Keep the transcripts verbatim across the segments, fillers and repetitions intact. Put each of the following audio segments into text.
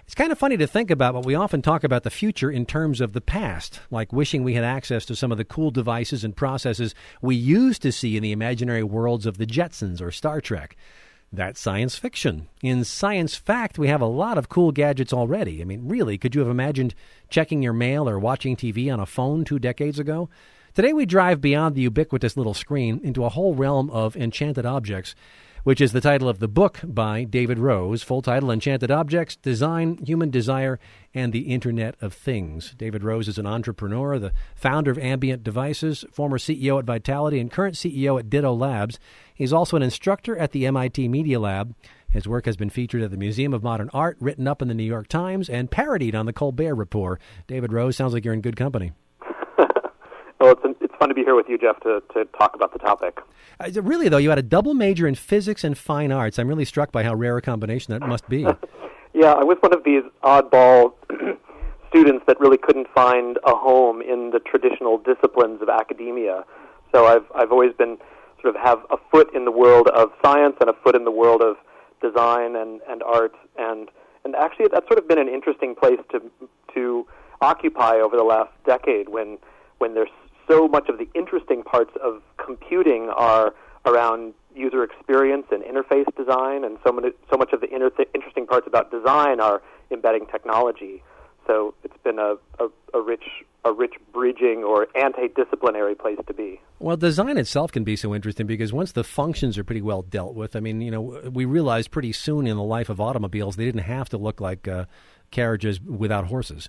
It's kind of funny to think about, but we often talk about the future in terms of the past, like wishing we had access to some of the cool devices and processes we used to see in the imaginary worlds of the Jetsons or Star Trek. That's science fiction. In science fact, we have a lot of cool gadgets already. I mean, really, could you have imagined checking your mail or watching T V on a phone two decades ago? Today we drive beyond the ubiquitous little screen into a whole realm of enchanted objects, which is the title of the book by David Rose. Full title, Enchanted Objects, Design, Human Desire, and the Internet of Things. David Rose is an entrepreneur, the founder of Ambient Devices, former C E O at Vitality, and current C E O at Ditto Labs. He's also an instructor at the M I T Media Lab. His work has been featured at the Museum of Modern Art, written up in the New York Times, and parodied on the Colbert Report. David Rose, sounds like you're in good company. Well, it's, it's fun to be here with you, Jeff, to, to talk about the topic. Uh, really, though, you had a double major in physics and fine arts. I'm really struck by how rare a combination that must be. Yeah, I was one of these oddball students that really couldn't find a home in the traditional disciplines of academia. So I've I've always been sort of have a foot in the world of science and a foot in the world of design and, and art. And, and actually, that's sort of been an interesting place to to occupy over the last decade when when there's so much of the interesting parts of computing are around user experience and interface design, and so many, so much of the inter- interesting parts about design are embedding technology. So it's been a, a, a rich a rich bridging or anti-disciplinary place to be. Well, design itself can be so interesting because once the functions are pretty well dealt with, I mean, you know, we realized pretty soon in the life of automobiles they didn't have to look like uh, carriages without horses.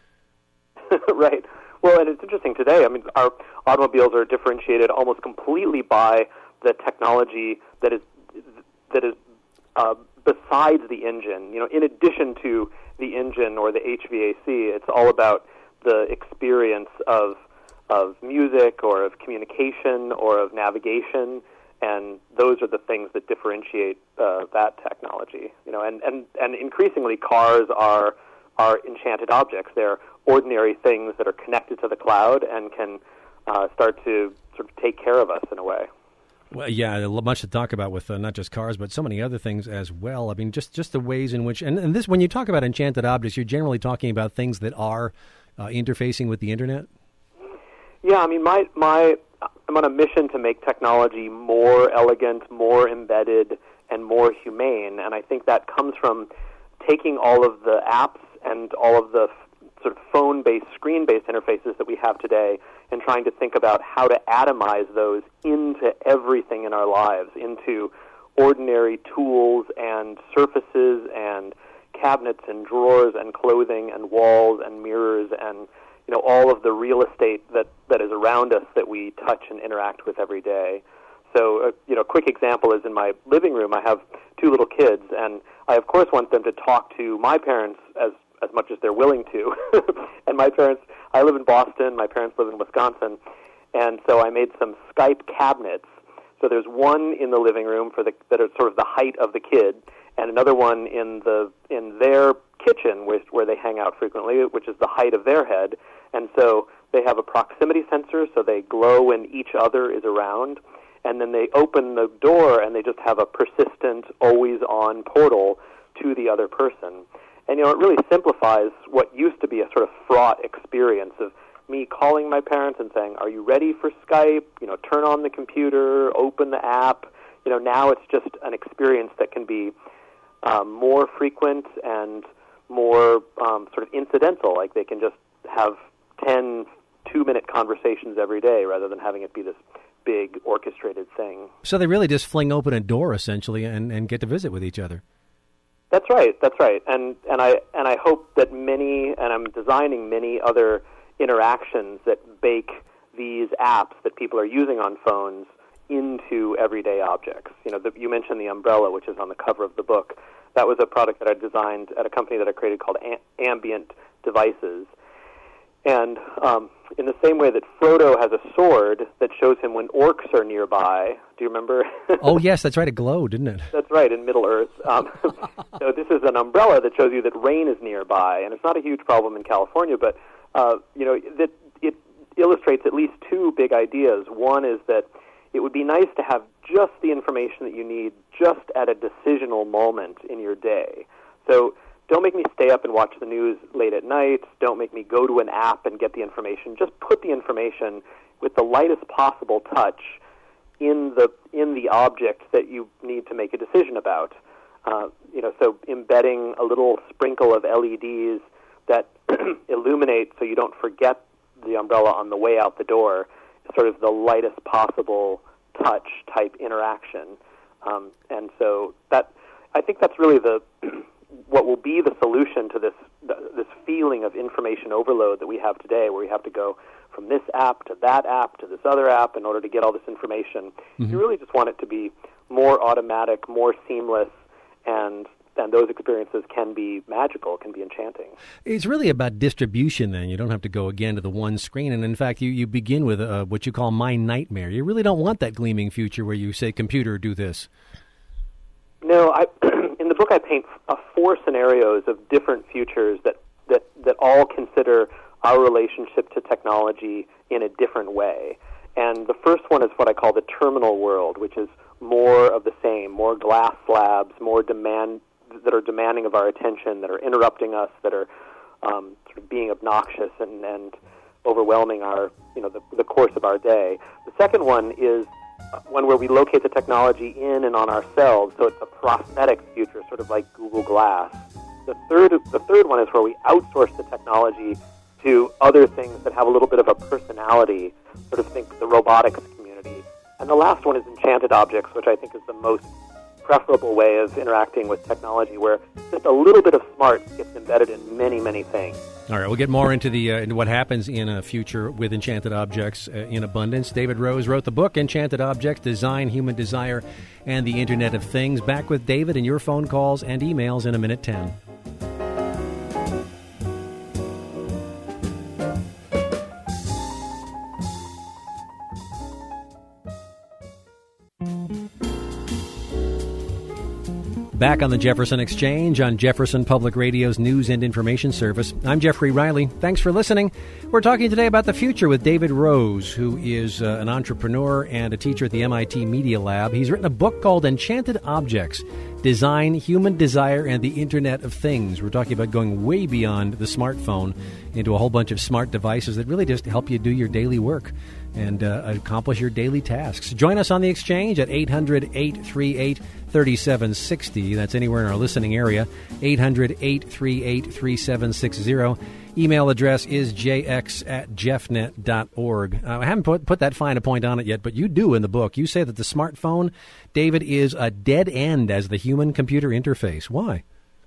Right. Well, and it's interesting today. I mean, our automobiles are differentiated almost completely by the technology that is that is uh, besides the engine. You know, in addition to the engine or the H V A C, it's all about the experience of of music or of communication or of navigation, and those are the things that differentiate uh, that technology. You know, and, and, and increasingly cars are are enchanted objects. They're ordinary things that are connected to the cloud and can uh, start to sort of take care of us in a way. Well, yeah, much to talk about with uh, not just cars, but so many other things as well. I mean, just, just the ways in which, and, and this, when you talk about enchanted objects, you're generally talking about things that are uh, interfacing with the internet? Yeah, I mean, my my I'm on a mission to make technology more elegant, more embedded, and more humane, and I think that comes from taking all of the apps and all of the sort of phone-based, screen-based interfaces that we have today and trying to think about how to atomize those into everything in our lives, into ordinary tools and surfaces and cabinets and drawers and clothing and walls and mirrors and, you know, all of the real estate that, that is around us that we touch and interact with every day. So, uh, you know, a quick example is in my living room, I have two little kids, and I, of course, want them to talk to my parents as as much as they're willing to. And my parents, I live in Boston, my parents live in Wisconsin, and so I made some Skype cabinets. So there's one in the living room for the that is sort of the height of the kid, and another one in the in their kitchen, which, where they hang out frequently, which is the height of their head. And so they have a proximity sensor, so they glow when each other is around. And then they open the door, and they just have a persistent, always-on portal to the other person. And, you know, it really simplifies what used to be a sort of fraught experience of me calling my parents and saying, are you ready for Skype? You know, turn on the computer, open the app. You know, now it's just an experience that can be um, more frequent and more um, sort of incidental. Like they can just have ten two-minute conversations every day rather than having it be this big orchestrated thing. So they really just fling open a door, essentially, and, and get to visit with each other. That's right. That's right. And and I and I hope that many, and I'm designing many other interactions that bake these apps that people are using on phones into everyday objects. You know, the, you mentioned the umbrella, which is on the cover of the book. That was a product that I designed at a company that I created called Am- Ambient Devices. And um, in the same way that Frodo has a sword that shows him when orcs are nearby, do you remember? Oh, yes, that's right. It glowed, didn't it? That's right, in Middle-earth. Um, so this is an umbrella that shows you that rain is nearby, and it's not a huge problem in California, but uh, you know, that it illustrates at least two big ideas. One is that it would be nice to have just the information that you need just at a decisional moment in your day. So don't make me stay up and watch the news late at night. Don't make me go to an app and get the information. Just put the information with the lightest possible touch in the in the object that you need to make a decision about. Uh, you know, so embedding a little sprinkle of L E Ds that illuminate so you don't forget the umbrella on the way out the door is sort of the lightest possible touch type interaction. Um, and so that I think that's really the what will be the solution to this this feeling of information overload that we have today, where we have to go from this app to that app to this other app in order to get all this information. Mm-hmm. You really just want it to be more automatic, more seamless, and and those experiences can be magical, can be enchanting. It's really about distribution then. You don't have to go again to the one screen. And in fact, you, you begin with uh, what you call my nightmare. You really don't want that gleaming future where you say, computer, do this. No, I, in the book I paint uh, four scenarios of different futures that, that, that all consider our relationship to technology in a different way. And the first one is what I call the terminal world, which is more of the same, more glass slabs, more demand that are demanding of our attention, that are interrupting us, that are um, sort of being obnoxious and, and overwhelming our, you know, the, the course of our day. The second one is one where we locate the technology in and on ourselves, so it's a prosthetic future, sort of like Google Glass. The third, the third one is where we outsource the technology to other things that have a little bit of a personality, sort of think the robotics community. And the last one is enchanted objects, which I think is the most preferable way of interacting with technology, where just a little bit of smart gets embedded in many, many things. All right, we'll get more into the uh, into what happens in a future with enchanted objects uh, in abundance. David Rose wrote the book, Enchanted Objects, Design, Human Desire, and the Internet of Things. Back with David and your phone calls and emails in a minute ten. Back on the Jefferson Exchange on Jefferson Public Radio's News and Information Service. I'm Jeffrey Riley. Thanks for listening. We're talking today about the future with David Rose, who is uh, an entrepreneur and a teacher at the M I T Media Lab. He's written a book called Enchanted Objects, Design, Human Desire, and the Internet of Things. We're talking about going way beyond the smartphone into a whole bunch of smart devices that really just help you do your daily work and uh, accomplish your daily tasks. Join us on the Exchange at eight hundred, eight three eight, three seven six zero. That's anywhere in our listening area, eight hundred, eight three eight, three seven six zero. Email address is j x at jeffnet dot org. Uh, I haven't put, put that fine a point on it yet, but you do in the book. You say that the smartphone, David, is a dead end as the human-computer interface. Why?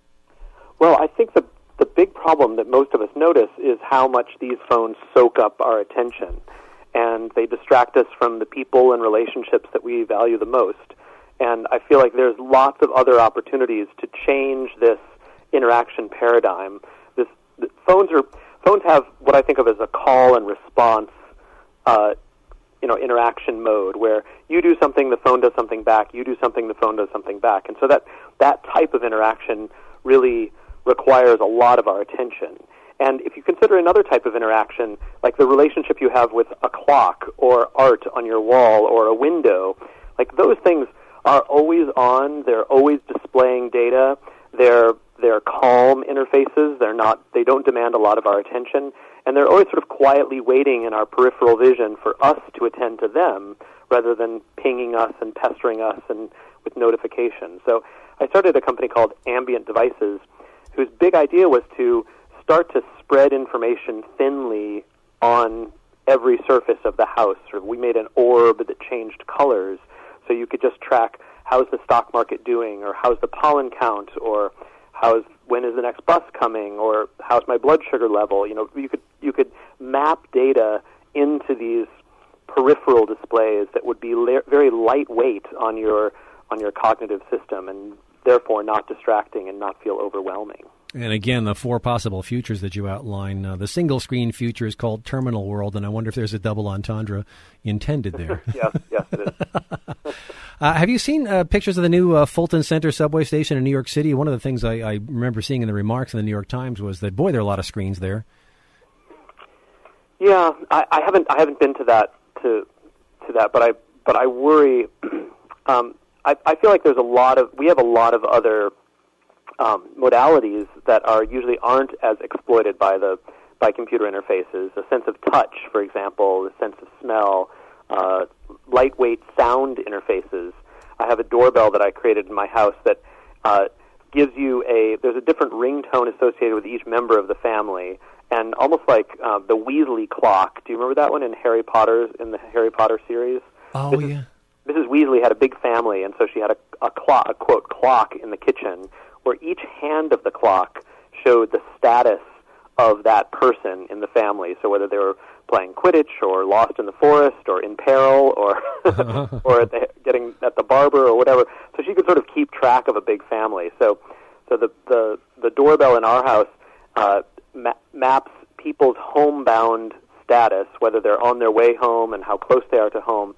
Well, I think the, the big problem that most of us notice is how much these phones soak up our attention. And they distract us from the people and relationships that we value the most. And I feel like there's lots of other opportunities to change this interaction paradigm. This the phones are phones have what I think of as a call and response, uh, you know, interaction mode, where you do something, the phone does something back. You do something, the phone does something back. And so that that type of interaction really requires a lot of our attention. And if you consider another type of interaction, like the relationship you have with a clock or art on your wall or a window, like those things are always on. They're always displaying data. They're they're calm interfaces. They're not. They don't demand a lot of our attention, and they're always sort of quietly waiting in our peripheral vision for us to attend to them, rather than pinging us and pestering us and with notifications. So I started a company called Ambient Devices, whose big idea was to start to spread information thinly on every surface of the house. Sort of, we made an orb that changed colors, so you could just track how's the stock market doing, or how's the pollen count, or how's when is the next bus coming, or how's my blood sugar level. You know, you could you could map data into these peripheral displays that would be la- very lightweight on your on your cognitive system, and therefore not distracting and not feel overwhelming. And again, the four possible futures that you outline, uh, the single-screen future is called Terminal World, and I wonder if there's a double entendre intended there. yes, yes, it is. uh, have you seen uh, pictures of the new uh, Fulton Center subway station in New York City? One of the things I, I remember seeing in the remarks in the New York Times was that, boy, there are a lot of screens there. Yeah, I, I haven't I haven't been to that to to that, but I but I worry. um, I, I feel like there's a lot of we have a lot of other um, modalities that are usually aren't as exploited by the by computer interfaces. A sense of touch, for example, the sense of smell, uh, lightweight sound interfaces. I have a doorbell that I created in my house that uh, gives you a, there's a different ringtone associated with each member of the family, and almost like uh, the Weasley clock. Do you remember that one in Harry Potter's, in the Harry Potter series? Oh, Missus yeah. Missus Weasley had a big family, and so she had a, a clock, a quote, clock in the kitchen, where each hand of the clock showed the status of that person in the family. So whether they were playing Quidditch or lost in the forest or in peril or or at the, getting at the barber or whatever. So she could sort of keep track of a big family. So so the the, the doorbell in our house uh, ma- maps people's homebound status, whether they're on their way home and how close they are to home,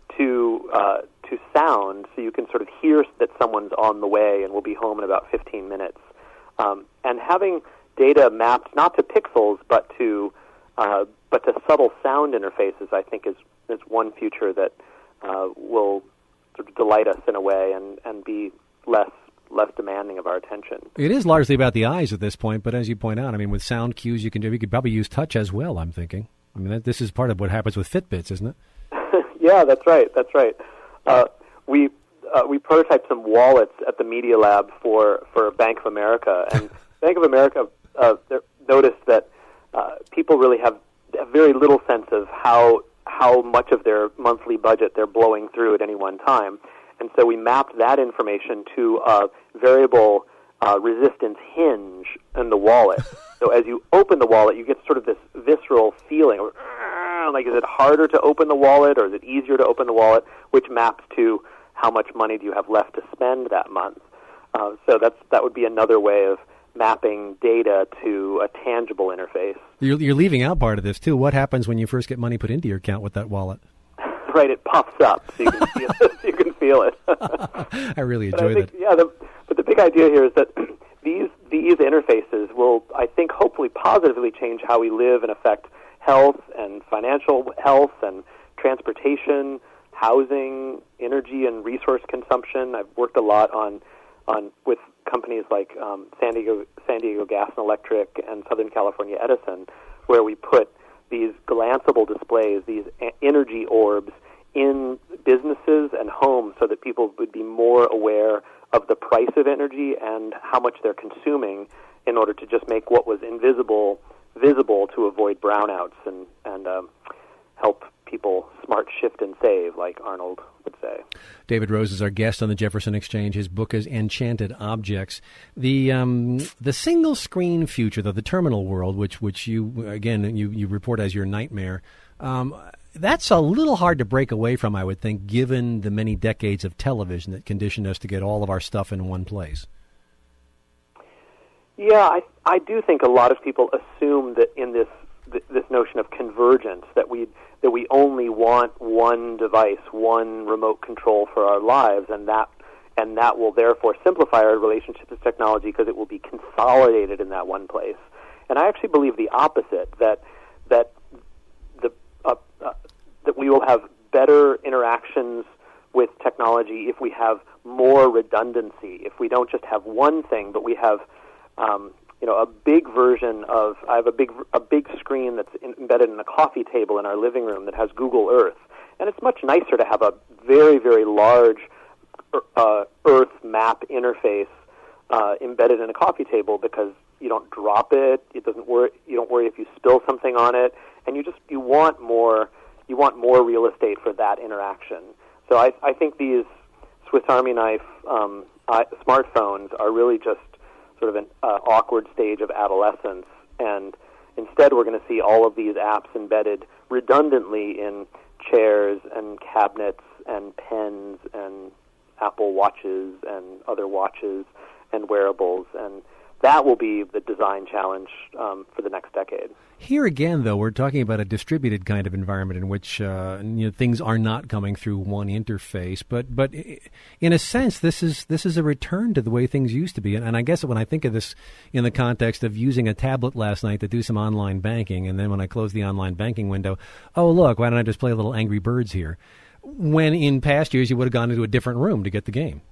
to uh, to sound, so you can sort of hear that someone's on the way and will be home in about fifteen minutes. Um, and having data mapped not to pixels but to uh, but to subtle sound interfaces, I think is is one future that uh, will sort of delight us in a way and, and be less less demanding of our attention. It is largely about the eyes at this point, but as you point out, I mean, with sound cues, you can do. You could probably use touch as well. I'm thinking. I mean, that, this is part of what happens with Fitbits, isn't it? Yeah, that's right. That's right. Uh, we uh, we prototyped some wallets at the Media Lab for, for Bank of America, and Bank of America uh, noticed that uh, people really have a very little sense of how how much of their monthly budget they're blowing through at any one time, and so we mapped that information to a variable uh, resistance hinge in the wallet. So as you open the wallet, you get sort of this visceral feeling of, like, is it harder to open the wallet or is it easier to open the wallet, which maps to how much money do you have left to spend that month. Uh, so that's that would be another way of mapping data to a tangible interface. You're, you're leaving out part of this, too. What happens when you first get money put into your account with that wallet? Right, it pops up, so you can feel it. You can feel it. I really but enjoy I think, that. Yeah, the, but the big idea here is that these these interfaces will, I think, hopefully positively change how we live and affect health and financial health and transportation, housing, energy and resource consumption. I've worked a lot on on with companies like um, San Diego San Diego Gas and Electric and Southern California Edison, where we put these glanceable displays, these a- energy orbs, in businesses and homes so that people would be more aware of the price of energy and how much they're consuming in order to just make what was invisible visible to avoid brownouts and, and um, help people smart shift and save, like Arnold would say. David Rose is our guest on the Jefferson Exchange. His book is Enchanted Objects. The um, the single screen future, though, the terminal world, which which you again you, you report as your nightmare, um, that's a little hard to break away from, I would think, given the many decades of television that conditioned us to get all of our stuff in one place. Yeah, I I do think a lot of people assume that in this this notion of convergence that we that we only want one device, one remote control for our lives, and that and that will therefore simplify our relationship with technology because it will be consolidated in that one place. And I actually believe the opposite, that that the uh, uh, that we will have better interactions with technology if we have more redundancy, if we don't just have one thing, but we have um, you know, a big version of, I have a big a big screen that's in, embedded in a coffee table in our living room that has Google Earth. And it's much nicer to have a very, very large uh, Earth map interface uh, embedded in a coffee table because you don't drop it, it doesn't worry, you don't worry if you spill something on it, and you just, you want more, you want more real estate for that interaction. So I, I think these Swiss Army knife um, uh, smartphones are really just sort of an uh, awkward stage of adolescence, and instead we're going to see all of these apps embedded redundantly in chairs and cabinets and pens and Apple Watches and other watches and wearables, and that will be the design challenge um, for the next decade. Here again, though, we're talking about a distributed kind of environment in which uh, you know, things are not coming through one interface. But but in a sense, this is this is a return to the way things used to be. And, and I guess when I think of this in the context of using a tablet last night to do some online banking, and then when I close the online banking window, oh, look, why don't I just play a little Angry Birds here? When in past years you would have gone into a different room to get the game.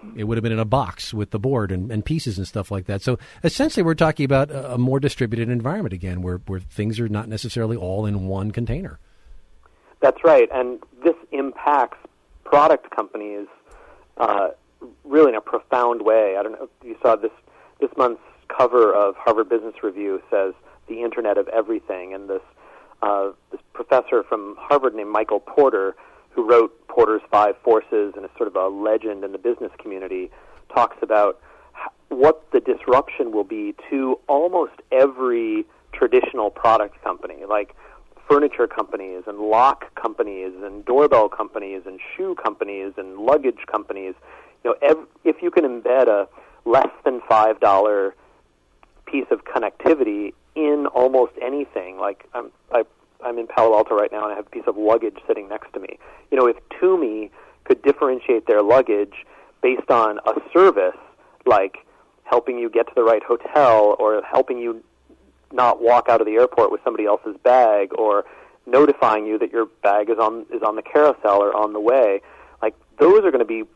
it would have been in a box with the board and, and pieces and stuff like that. So essentially we're talking about a, a more distributed environment again, where, where things are not necessarily all in one container. That's right, and this impacts product companies uh, really in a profound way. I don't know if you saw this, this month's cover of Harvard Business Review says the Internet of Everything, and this, uh, this professor from Harvard named Michael Porter, who wrote Porter's Five Forces and is sort of a legend in the business community, talks about what the disruption will be to almost every traditional product company, like furniture companies and lock companies and doorbell companies and shoe companies and luggage companies. You know, ev- if you can embed a less than five dollar piece of connectivity in almost anything, like I'm, I, I'm in Palo Alto right now and I have a piece of luggage sitting next to me. You know, if Tumi could differentiate their luggage based on a service like helping you get to the right hotel or helping you not walk out of the airport with somebody else's bag or notifying you that your bag is on is on the carousel or on the way, like those are going to be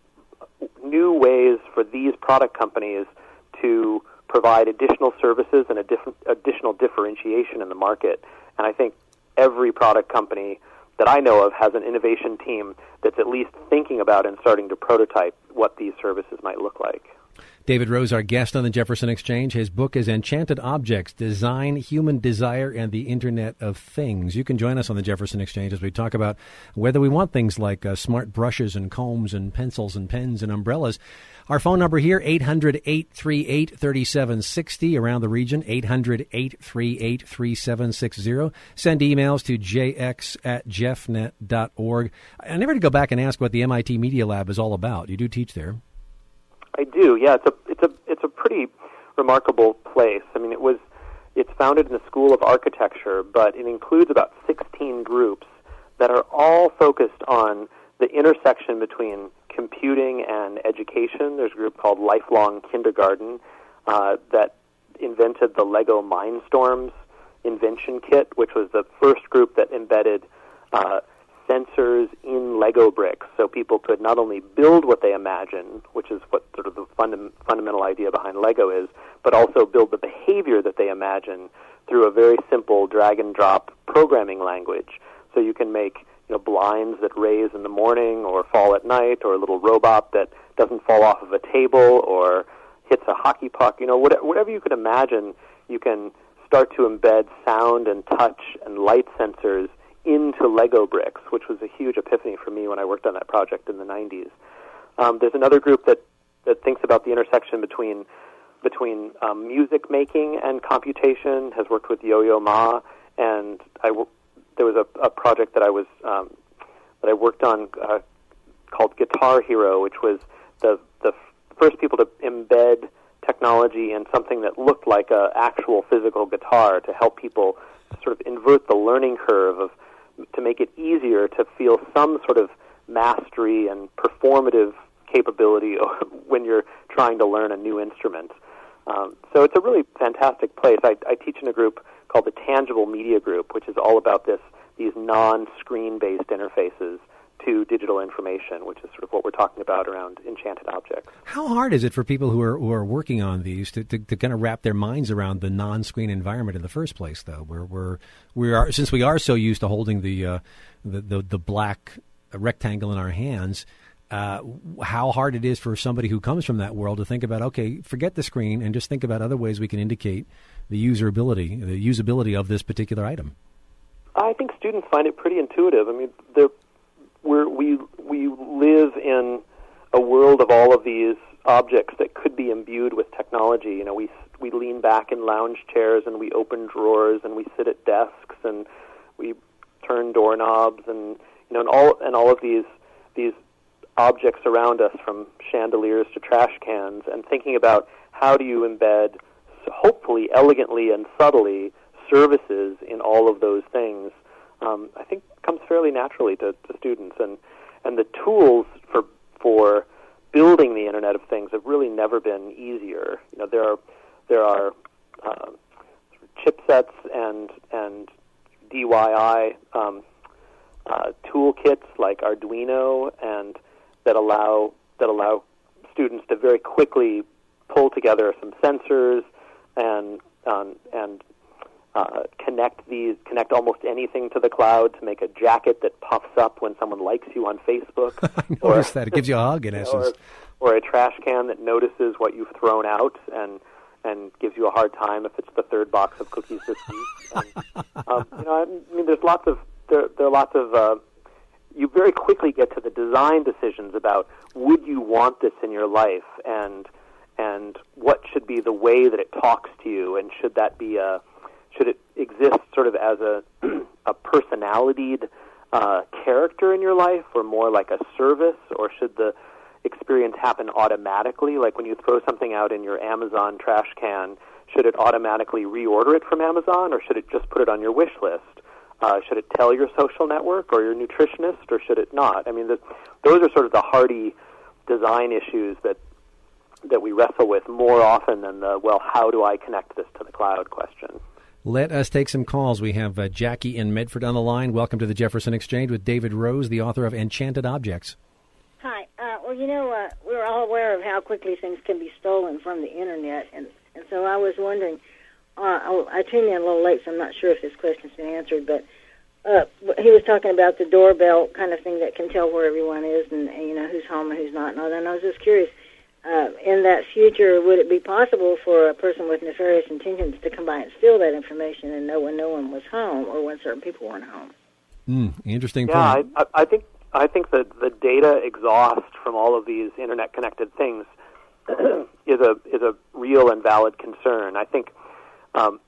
new ways for these product companies to provide additional services and a different, additional differentiation in the market. And I think every product company that I know of has an innovation team that's at least thinking about and starting to prototype what these services might look like. David Rose, our guest on the Jefferson Exchange. His book is Enchanted Objects, Design, Human Desire, and the Internet of Things. You can join us on the Jefferson Exchange as we talk about whether we want things like uh, smart brushes and combs and pencils and pens and umbrellas. Our phone number here, eight hundred, eight three eight, three seven six zero, around the region, eight hundred, eight three eight, three seven six zero. Send emails to j x at jeffnet dot org. I never to go back and ask what the M I T Media Lab is all about. You do teach there. I do, yeah. It's a it's a it's a pretty remarkable place. I mean, it was it's founded in the School of Architecture, but it includes about sixteen groups that are all focused on the intersection between computing and education. There's a group called Lifelong Kindergarten uh, that invented the Lego Mindstorms invention kit, which was the first group that embedded uh, sensors in Lego bricks, so people could not only build what they imagine, which is what sort of the funda- fundamental idea behind Lego is, but also build the behavior that they imagine through a very simple drag-and-drop programming language. So you can make, you know, blinds that raise in the morning or fall at night, or a little robot that doesn't fall off of a table or hits a hockey puck. You know, whatever, whatever you could imagine, you can start to embed sound and touch and light sensors into Lego bricks, which was a huge epiphany for me when I worked on that project in the nineties. Um, there's another group that, that thinks about the intersection between between um, music making and computation, has worked with Yo-Yo Ma, and I w- there was a, a project that I was um, that I worked on uh, called Guitar Hero, which was the the first people to embed technology in something that looked like an actual physical guitar to help people sort of invert the learning curve of to make it easier to feel some sort of mastery and performative capability when you're trying to learn a new instrument. Um, so it's a really fantastic place. I, I teach in a group called the Tangible Media Group, which is all about this these non-screen-based interfaces to digital information, which is sort of what we're talking about around enchanted objects. How hard is it for people who are who are working on these to, to, to kind of wrap their minds around the non-screen environment in the first place, though? We're, we're, we are, since we are so used to holding the, uh, the, the, the black rectangle in our hands, uh, how hard it is for somebody who comes from that world to think about, okay, forget the screen and just think about other ways we can indicate the usability, the usability of this particular item. I think students find it pretty intuitive. I mean, they're We're, we we live in a world of all of these objects that could be imbued with technology. You know, we we lean back in lounge chairs and we open drawers and we sit at desks and we turn doorknobs and you know and all and all of these these objects around us, from chandeliers to trash cans, and thinking about how do you embed, hopefully elegantly and subtly, services in all of those things. Um, I think comes fairly naturally to, to students, and and the tools for for building the Internet of Things have really never been easier. You know, there are there are uh, chipsets and and D I Y um, uh, toolkits like Arduino and that allow that allow students to very quickly pull together some sensors and um, and uh, connect these connect almost anything to the cloud to make a jacket that puffs up when someone likes you on Facebook. I noticed that. It gives you a hug, in essence. Or, or a trash can that notices what you've thrown out and and gives you a hard time if it's the third box of cookies this week. And, um, you know, I mean, there's lots of there, there are lots of. Uh, you very quickly get to the design decisions about would you want this in your life, and and what should be the way that it talks to you, and should that be a should it exist sort of as a a personalitied uh, character in your life, or more like a service, or should the experience happen automatically? Like when you throw something out in your Amazon trash can, should it automatically reorder it from Amazon, or should it just put it on your wish list? Uh, should it tell your social network or your nutritionist, or should it not? I mean, the, those are sort of the hardy design issues that that we wrestle with more often than the, well, how do I connect this to the cloud question. Let us take some calls. We have uh, Jackie in Medford on the line. Welcome to the Jefferson Exchange with David Rose, the author of Enchanted Objects. Hi. Uh, well, you know, uh, we're all aware of how quickly things can be stolen from the Internet, and, and so I was wondering, uh, I, I tuned in a little late, so I'm not sure if this question's been answered, but uh, he was talking about the doorbell kind of thing that can tell where everyone is and, and you know, who's home and who's not, and all that. And I was just curious, uh, in that future, would it be possible for a person with nefarious intentions to come by and steal that information and know when no one was home or when certain people weren't home? Mm, interesting yeah, point. I, I think I think that the data exhaust from all of these internet-connected things is a is a real and valid concern. I think um,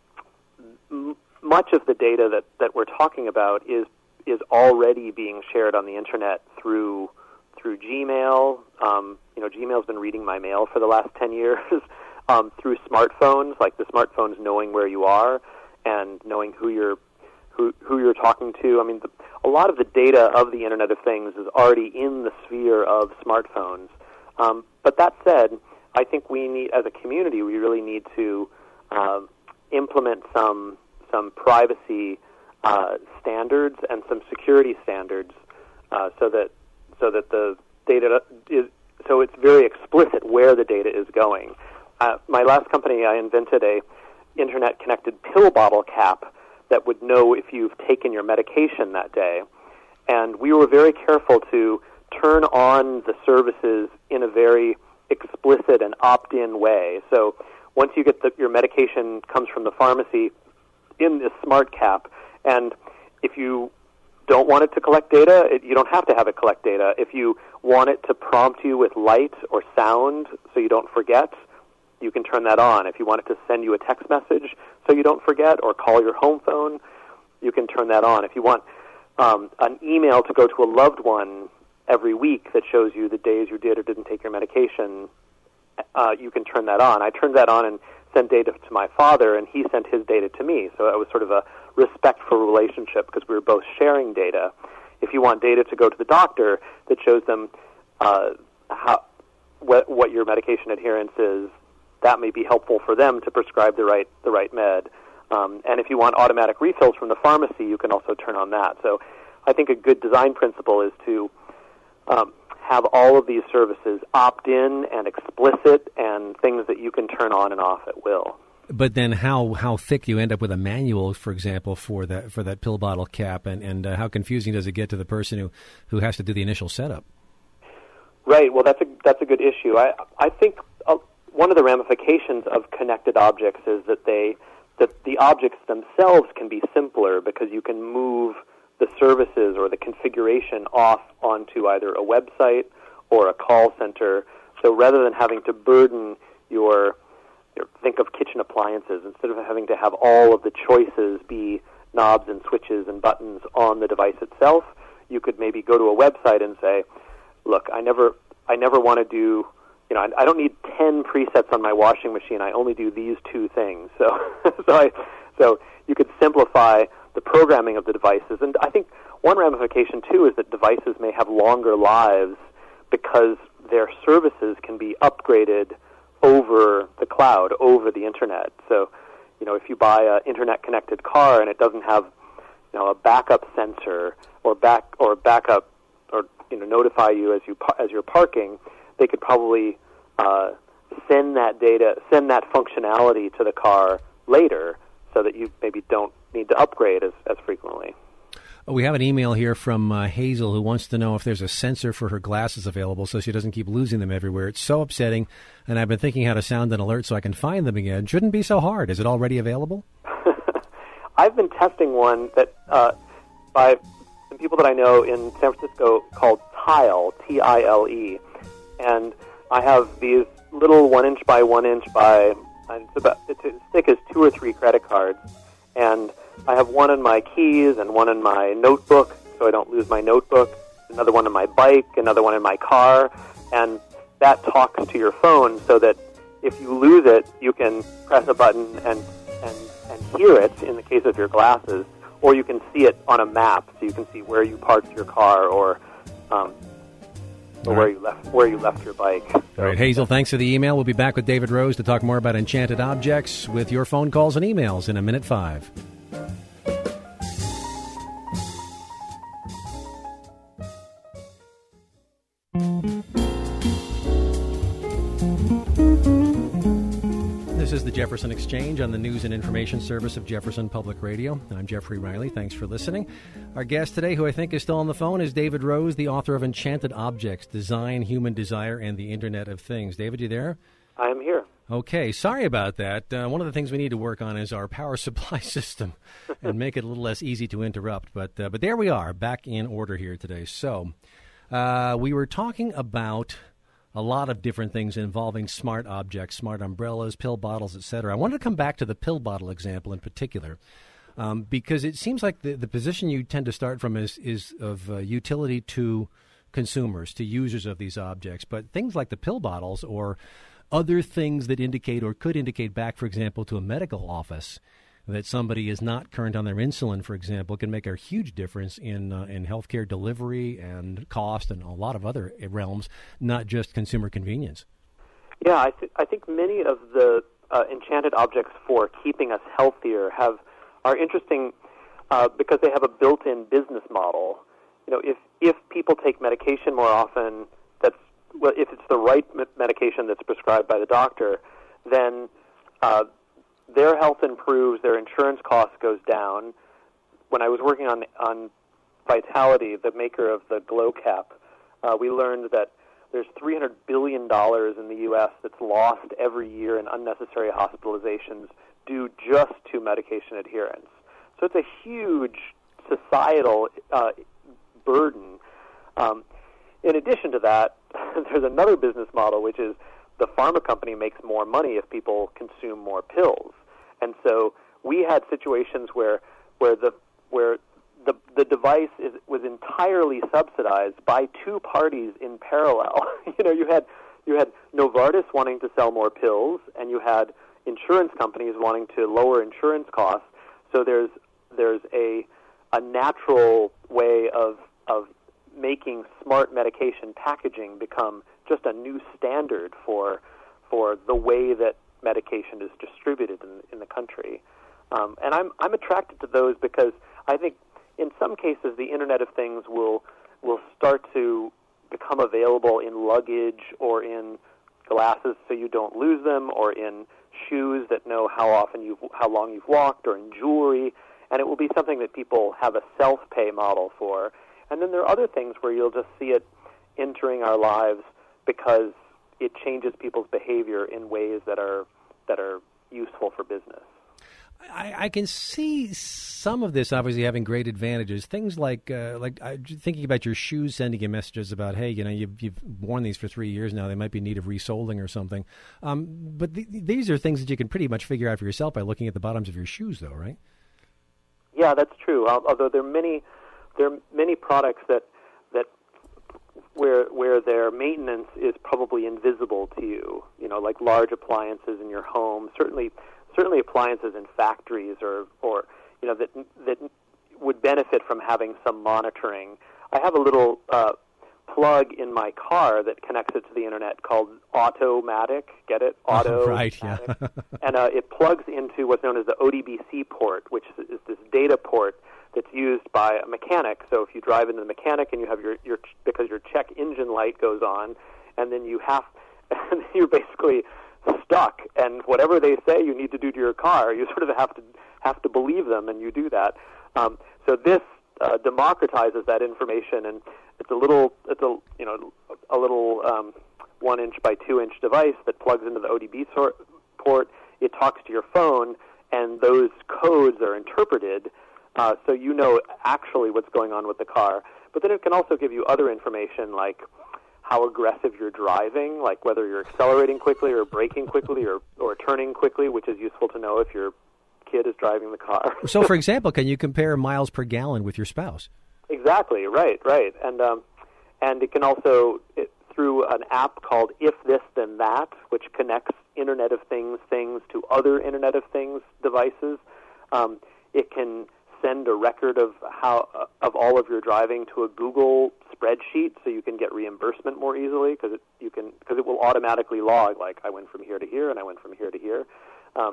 m- much of the data that, that we're talking about is is already being shared on the internet through through Gmail. Um, you know, Gmail's been reading my mail for the last ten years. um, through smartphones, like the smartphones knowing where you are and knowing who you're who who you're talking to. I mean, the, a lot of the data of the Internet of Things is already in the sphere of smartphones. Um, but that said, I think we need, as a community, we really need to uh, implement some some privacy uh, standards and some security standards, uh, so that so that the data is so it's very explicit where the data is going. Uh, my last company, I invented a internet-connected pill bottle cap that would know if you've taken your medication that day. And we were very careful to turn on the services in a very explicit and opt-in way. So once you get the, your medication comes from the pharmacy in this smart cap, and if you don't want it to collect data, it, you don't have to have it collect data. If you want it to prompt you with light or sound so you don't forget, you can turn that on. If you want it to send you a text message so you don't forget, or call your home phone, you can turn that on. If you want um, an email to go to a loved one every week that shows you the days you did or didn't take your medication, uh, you can turn that on. I turned that on and sent data to my father, and he sent his data to me. So it was sort of a respectful relationship because we were both sharing data. If you want data to go to the doctor that shows them uh, how what, what your medication adherence is, that may be helpful for them to prescribe the right the right med. Um, and if you want automatic refills from the pharmacy, you can also turn on that. So I think a good design principle is to um, have all of these services opt-in and explicit and things that you can turn on and off at will. But then how, how thick you end up with a manual, for example, for that for that pill bottle cap, and, and uh, how confusing does it get to the person who, who has to do the initial setup? Right. Well, that's a that's a good issue. I I think uh, one of the ramifications of connected objects is that they that the objects themselves can be simpler because you can move the services or the configuration off onto either a website or a call center. So rather than having to burden your, your think of kitchen appliances, instead of having to have all of the choices be knobs and switches and buttons on the device itself, you could maybe go to a website and say, look, I never I never want to do, you know, I, I don't need ten presets on my washing machine. I only do these two things. So so I so you could simplify the programming of the devices. And I think one ramification, too, is that devices may have longer lives because their services can be upgraded over the cloud, over the Internet. So, you know, if you buy an Internet-connected car and it doesn't have, you know, a backup sensor or back or backup or, you know, notify you as you as you're parking, they could probably uh, send that data, send that functionality to the car later, so that you maybe don't need to upgrade as, as frequently. We have an email here from uh, Hazel, who wants to know if there's a sensor for her glasses available so she doesn't keep losing them everywhere. It's so upsetting, and I've been thinking how to sound an alert so I can find them again. Shouldn't be so hard. Is it already available? I've been testing one that uh, by some people that I know in San Francisco called Tile, T I L E, and I have these little one inch by one inch by, and it's about it's as thick as two or three credit cards, and I have one in my keys and one in my notebook, so I don't lose my notebook, another one in my bike, another one in my car, and that talks to your phone so that if you lose it, you can press a button and, and, and hear it in the case of your glasses, or you can see it on a map, so you can see where you parked your car or, um, or where you left where you left your bike. All right, Hazel, thanks for the email. We'll be back with David Rose to talk more about enchanted objects with your phone calls and emails in a minute five. This is the Jefferson Exchange on the News and Information Service of Jefferson Public Radio. I'm Jeffrey Riley. Thanks for listening. Our guest today, who I think is still on the phone, is David Rose, the author of Enchanted Objects, Design, Human Desire, and the Internet of Things. David, you there? I am here. Okay, sorry about that. Uh, one of the things we need to work on is our power supply system and make it a little less easy to interrupt. But uh, but there we are, back in order here today. So uh, we were talking about a lot of different things involving smart objects, smart umbrellas, pill bottles, et cetera. I wanted to come back to the pill bottle example in particular, um, because it seems like the, the position you tend to start from is, is of uh, utility to consumers, to users of these objects. But things like the pill bottles or other things that indicate or could indicate back, for example, to a medical office that somebody is not current on their insulin, for example, can make a huge difference in uh, in healthcare delivery and cost and a lot of other realms, not just consumer convenience. Yeah, I, th- I think many of the uh, enchanted objects for keeping us healthier have are interesting uh, because they have a built-in business model. You know, if if people take medication more often, that's well, if it's the right me- medication that's prescribed by the doctor, then uh, their health improves, their insurance cost goes down. When I was working on on Vitality, the maker of the Glow Cap, uh, we learned that there's three hundred billion dollars in the U S that's lost every year in unnecessary hospitalizations due just to medication adherence. So it's a huge societal uh, burden. Um, in addition to that, there's another business model, which is the pharma company makes more money if people consume more pills. And so we had situations where where the where the the device is, was entirely subsidized by two parties in parallel. you know, you had you had Novartis wanting to sell more pills, and you had insurance companies wanting to lower insurance costs. So there's there's a a natural way of of making smart medication packaging become just a new standard for for the way that medication is distributed in, in the country. Um, and I'm I'm attracted to those because I think in some cases the Internet of Things will will start to become available in luggage or in glasses so you don't lose them, or in shoes that know how often you've how long you've walked, or in jewelry, and it will be something that people have a self-pay model for. And then there are other things where you'll just see it entering our lives because it changes people's behavior in ways that are that are useful for business. I, I can see some of this obviously having great advantages. Things like uh, like uh, thinking about your shoes, sending you messages about, hey, you know, you've, you've worn these for three years now. They might be in need of resoling or something. Um, but th- these are things that you can pretty much figure out for yourself by looking at the bottoms of your shoes, though, right? Yeah, that's true. Although there are many there are many products that that where where their maintenance is probably invisible to you. You know, like large appliances in your home. Certainly. Certainly, appliances in factories, or, or you know, that that would benefit from having some monitoring. I have a little uh, plug in my car that connects it to the internet called Automatic. Get it? Auto. Right. Yeah. And uh, it plugs into what's known as the O D B C port, which is this data port that's used by a mechanic. So if you drive into the mechanic and you have your, your because your check engine light goes on, and then you have, and you're basically stuck. And whatever they say you need to do to your car, you sort of have to have to believe them, and you do that. Um, so this uh, democratizes that information, and it's a little, it's a you know, a little um, one inch by two inch device that plugs into the O D B sort, port. It talks to your phone, and those codes are interpreted, uh, so you know actually what's going on with the car. But then it can also give you other information like how aggressive you're driving, like whether you're accelerating quickly or braking quickly or, or turning quickly, which is useful to know if your kid is driving the car. So, for example, can you compare miles per gallon with your spouse? Exactly, right, right. And um, and it can also, it, through an app called If This Then That, which connects Internet of Things things to other Internet of Things devices, um, it can send a record of how uh, of all of your driving to a Google spreadsheet, so you can get reimbursement more easily because it you can because it will automatically log, like I went from here to here and I went from here to here, um,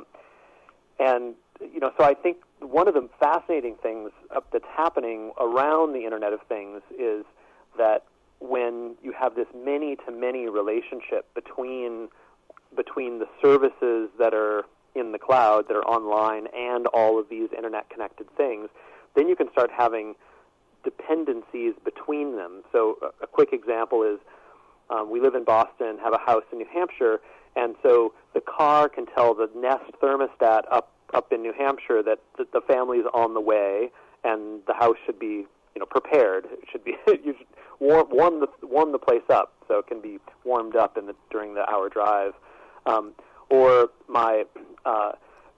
and you know so I think one of the fascinating things uh, that's happening around the Internet of Things is that when you have this many to many relationship between between the services that are in the cloud, that are online, and all of these internet-connected things, then you can start having dependencies between them. So a, a quick example is um, we live in Boston, have a house in New Hampshire, and so the car can tell the Nest thermostat up up in New Hampshire that, that the family's on the way, and the house should be you know prepared. It should be you should warm warm the warm the place up so it can be warmed up in the during the hour drive. Um, or my uh,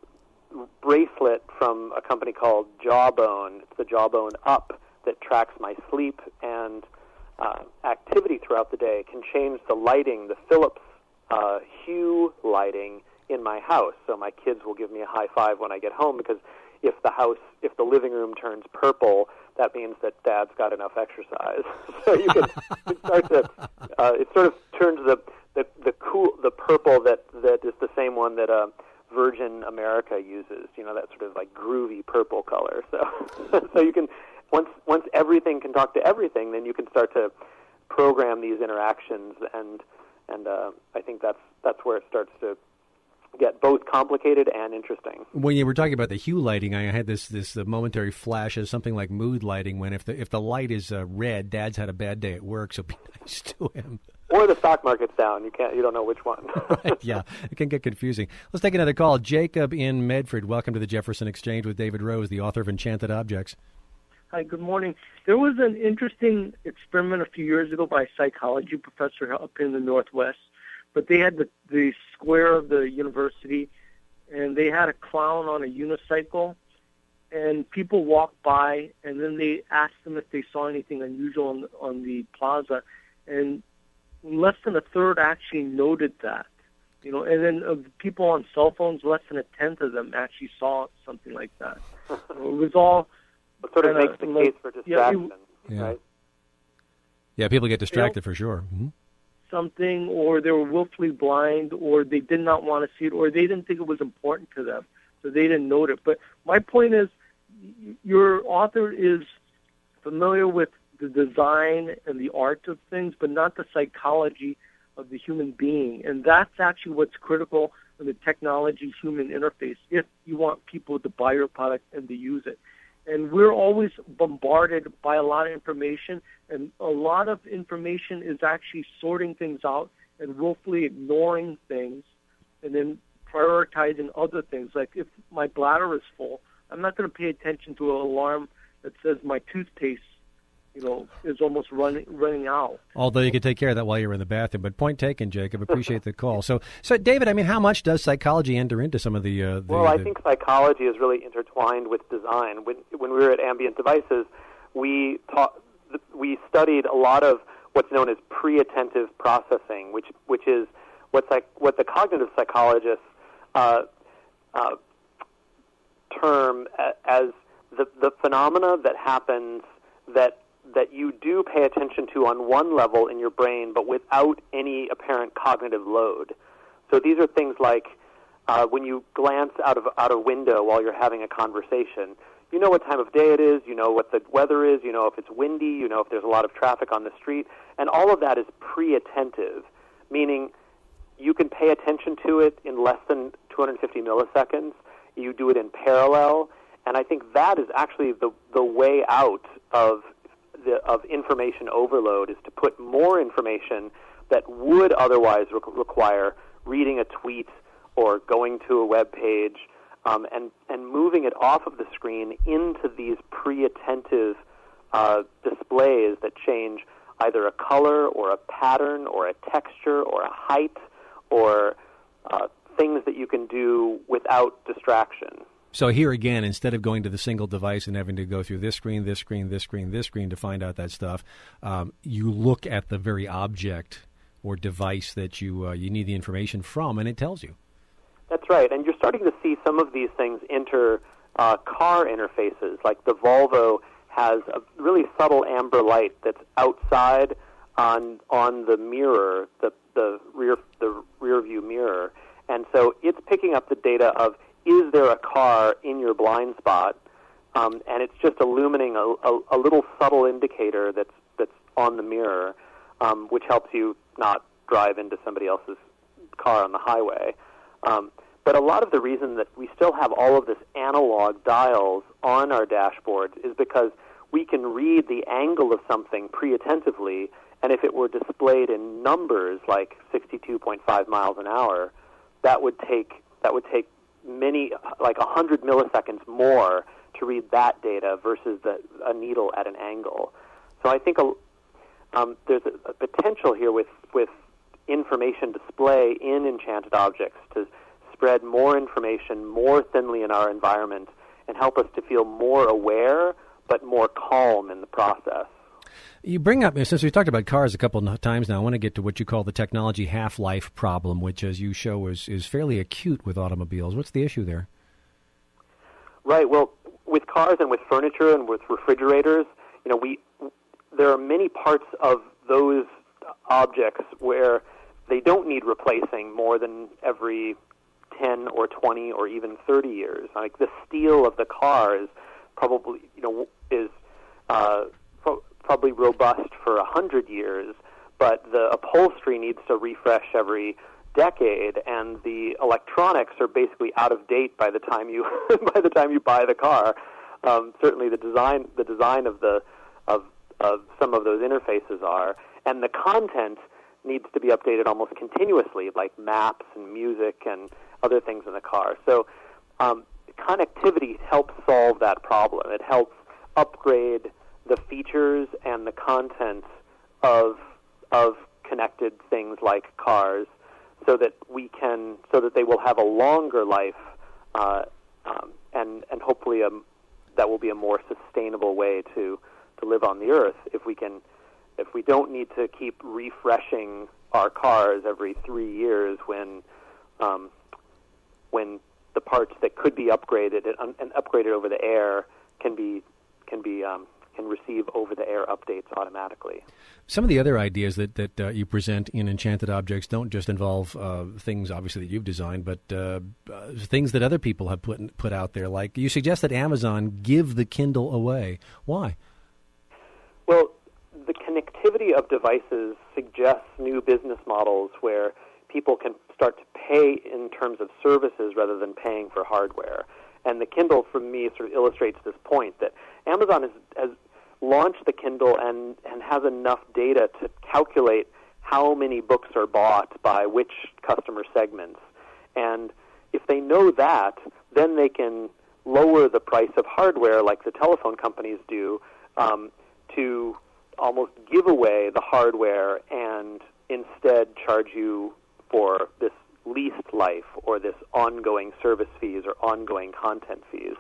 bracelet from a company called Jawbone. It's the Jawbone Up that tracks my sleep and uh, activity throughout the day. It can change the lighting, the Philips uh, hue lighting in my house. So my kids will give me a high five when I get home, because if the house, if the living room turns purple, that means that Dad's got enough exercise. So you can, you can start to, uh, it sort of turns the The, the cool, the purple that, that is the same one that uh, Virgin America uses. You know, that sort of like groovy purple color. So, so you can once once everything can talk to everything, then you can start to program these interactions, and and uh, I think that's that's where it starts to get both complicated and interesting. When you were talking about the hue lighting, I had this this uh, momentary flash of something like mood lighting. When if the if the light is uh, red, Dad's had a bad day at work, so be nice to him. Or the stock market's down. You can't. You don't know which one. Right, yeah, it can get confusing. Let's take another call. Jacob in Medford. Welcome to the Jefferson Exchange with David Rose, the author of Enchanted Objects. Hi, good morning. There was an interesting experiment a few years ago by a psychology professor up in the Northwest, but they had the, the square of the university, and they had a clown on a unicycle, and people walked by, and then they asked them if they saw anything unusual on, on the plaza, and less than a third actually noted that, you know, and then of the people on cell phones, less than a tenth of them actually saw something like that. It was all it sort of kinda, makes the like, case for distraction, yeah, it, right? Yeah, people get distracted you know, for sure. Mm-hmm. Something, or they were willfully blind, or they did not want to see it, or they didn't think it was important to them, so they didn't note it. But my point is, your author is familiar with the design and the art of things, but not the psychology of the human being. And that's actually what's critical in the technology-human interface if you want people to buy your product and to use it. And we're always bombarded by a lot of information, and a lot of information is actually sorting things out and willfully ignoring things and then prioritizing other things. Like if my bladder is full, I'm not going to pay attention to an alarm that says my toothpaste you know, is almost running running out. Although you can take care of that while you're in the bathroom. But point taken, Jacob. Appreciate the call. So, so David, I mean, how much does psychology enter into some of the... Uh, the well, I the... think psychology is really intertwined with design. When, when we were at Ambient Devices, we taught, we studied a lot of what's known as pre-attentive processing, which which is what psych, what the cognitive psychologists uh, uh, term as the the phenomena that happens that that you do pay attention to on one level in your brain, but without any apparent cognitive load. So these are things like uh, when you glance out of out a window while you're having a conversation. You know what time of day it is, you know what the weather is, you know if it's windy, you know if there's a lot of traffic on the street, and all of that is pre-attentive. meaning you can pay attention to it in less than two hundred fifty milliseconds. You do it in parallel, and I think that is actually the the way out of the of information overload, is to put more information that would otherwise re- require reading a tweet or going to a web page, um, and and moving it off of the screen into these pre-attentive uh, displays that change either a color or a pattern or a texture or a height or uh, things that you can do without distraction. So here again, instead of going to the single device and having to go through this screen, this screen, this screen, this screen to find out that stuff, um, you look at the very object or device that you uh, you need the information from, and it tells you. That's right, and you're starting to see some of these things enter uh, car interfaces. Like the Volvo has a really subtle amber light that's outside on on the mirror, the the rear the rear view mirror, and so it's picking up the data of, is there a car in your blind spot, um, and it's just illuminating a, a, a little subtle indicator that's that's on the mirror, um, which helps you not drive into somebody else's car on the highway. Um, but a lot of the reason that we still have all of this analog dials on our dashboards is because we can read the angle of something pre-attentively, and if it were displayed in numbers like sixty-two point five miles an hour, that would take that would take many, like one hundred milliseconds more to read that data versus the, a needle at an angle. So I think a, um, there's a, a potential here with, with information display in Enchanted Objects to spread more information more thinly in our environment and help us to feel more aware but more calm in the process. You bring up, since we talked about cars a couple of times now, I want to get to what you call the technology half-life problem, which, as you show, is, is fairly acute with automobiles. What's the issue there? Right. Well, with cars and with furniture and with refrigerators, you know, we there are many parts of those objects where they don't need replacing more than every ten or twenty or even thirty years. Like the steel of the car is probably, you know, is uh, pro- probably robust for a hundred years, but the upholstery needs to refresh every decade, and the electronics are basically out of date by the time you by the time you buy the car. Um, certainly, the design the design of the of of some of those interfaces are, and the content needs to be updated almost continuously, like maps and music and other things in the car. So, um, connectivity helps solve that problem. It helps upgrade the features and the content of of connected things like cars, so that we can, so that they will have a longer life, uh, um, and and hopefully a, that will be a more sustainable way to, to live on the earth. If we can, if we don't need to keep refreshing our cars every three years, when um, when the parts that could be upgraded and, and upgraded over the air can be can be um, can receive over-the-air updates automatically. Some of the other ideas that, that uh, you present in Enchanted Objects don't just involve uh, things, obviously, that you've designed, but uh, uh, things that other people have put put out there. Like, you suggest that Amazon give the Kindle away. Why? Well, the connectivity of devices suggests new business models where people can start to pay in terms of services rather than paying for hardware. And the Kindle, for me, sort of illustrates this point, that Amazon has, has launched the Kindle and, and has enough data to calculate how many books are bought by which customer segments. And if they know that, then they can lower the price of hardware like the telephone companies do, um, to almost give away the hardware and instead charge you for this leased life or this ongoing service fees or ongoing content fees.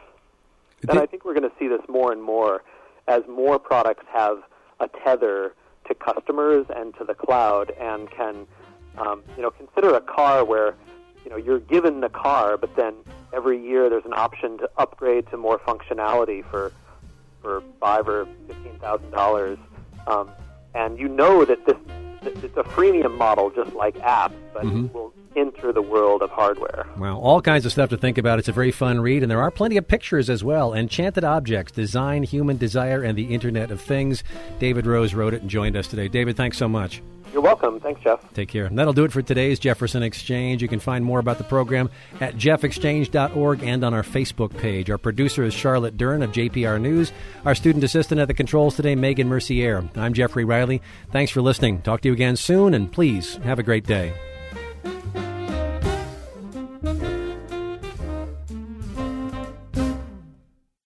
And I think we're going to see this more and more as more products have a tether to customers and to the cloud, and can, um, you know, consider a car where, you know, you're given the car, but then every year there's an option to upgrade to more functionality for for five or fifteen thousand dollars, um, and you know that this it's a freemium model, just like apps, but mm-hmm. it will enter the world of hardware. Well, all kinds of stuff to think about. It's a very fun read, and there are plenty of pictures as well. Enchanted Objects, Design, Human Desire, and the Internet of Things. David Rose wrote it and joined us today. David, thanks so much. You're welcome. Thanks, Jeff. Take care. And that'll do it for today's Jefferson Exchange. You can find more about the program at jeff exchange dot org and on our Facebook page. Our producer is Charlotte Dern of J P R News. Our student assistant at the controls today, Megan Mercier. I'm Jeffrey Riley. Thanks for listening. Talk to you again soon, and please have a great day.